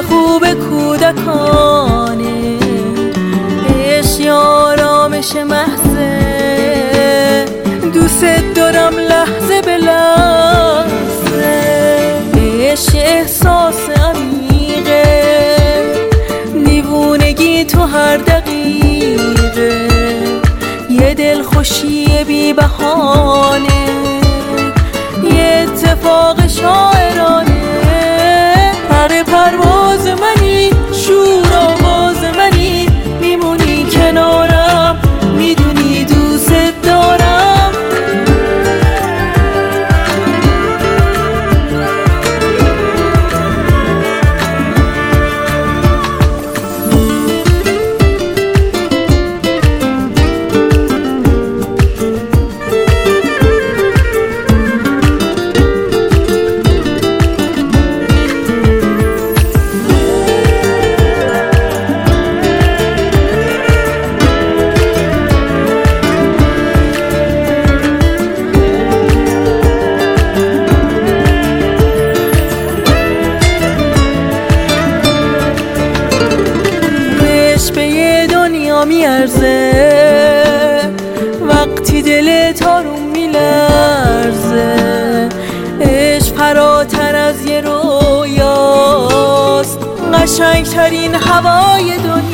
خوب کودکانه، عشق آرامش محضه، دوست دارم لحظه به لحظه. عشق احساس عمیقه، دیوونگی تو هر دقیقه، یه دلخوشی بی بهانه، یه اتفاق شاعرانه. پر پرواز منی، شور آواز منی، میمونی کنارم، میدونی دوست دارم. به یه دنیا میارزه، وقتی دلت آروم میلرزه. عشق فراتر از یه رویاست، قشنگترین هوای دنیا.